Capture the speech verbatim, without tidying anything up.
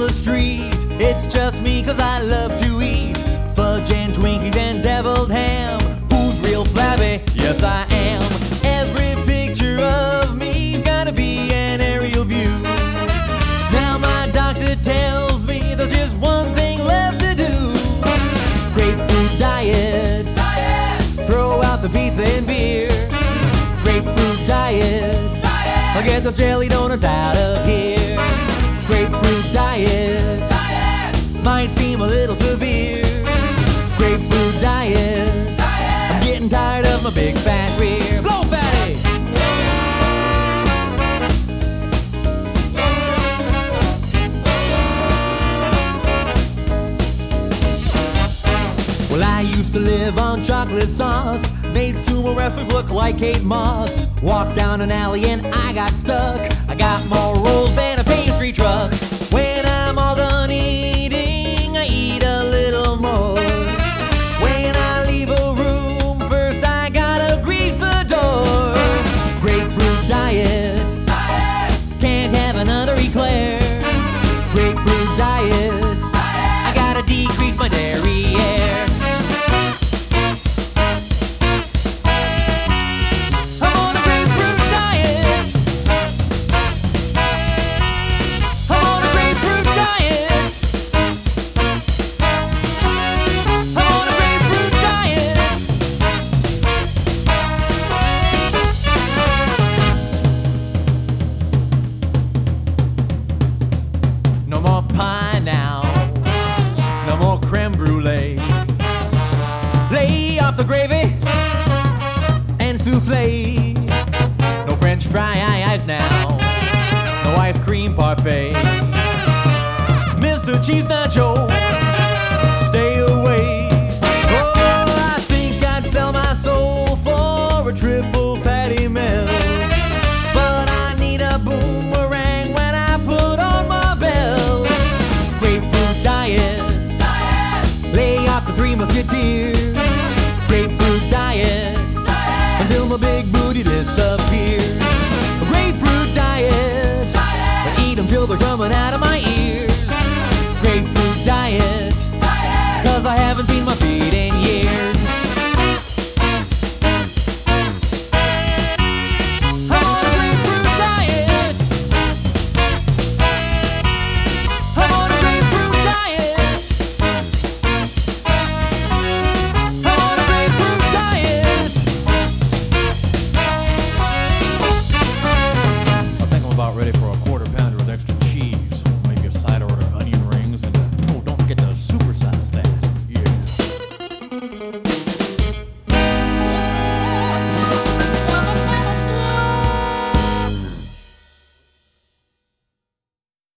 the street. It's just me cause I love to eat fudge and Twinkies and deviled ham. Who's real flabby? Yes, I am. Every picture of me's gotta be an aerial view. Now my doctor tells me there's just one thing left to do. Grapefruit diet, diet. Throw out the pizza and beer. Grapefruit diet, diet. I'll get those jelly donuts out of here. Grapefruit diet, diet. Might seem a little severe. Grapefruit diet, diet. I'm getting tired of my big fat rear. Blow fatty! Well, I used to live on chocolate sauce. Made sumo wrestlers look like Kate Moss. Walked down an alley and I got stuck. I got more rolls than a pastry truck. When I'm all done eating, I eat a little more. When I leave a room, first I gotta grease the door. Grapefruit diet, diet. Can't have another eclair. Grapefruit diet, diet. I gotta decrease my derriere. No more pie now, no more creme brulee. Lay off the gravy and souffle. No French fries now, no ice cream parfait. Mister Cheese Nacho, stay away. Oh, I think I'd sell my soul for a triple patty melt. But I need a boomerang when I put on my belt. Grapefruit diet, diet. Lay off the Three Musketeers. Grapefruit diet, diet. Until my big booty disappears. Grapefruit diet, diet. Eat them till they're coming out of my ears. Grapefruit diet, diet. Cause I haven't seen my feet in years.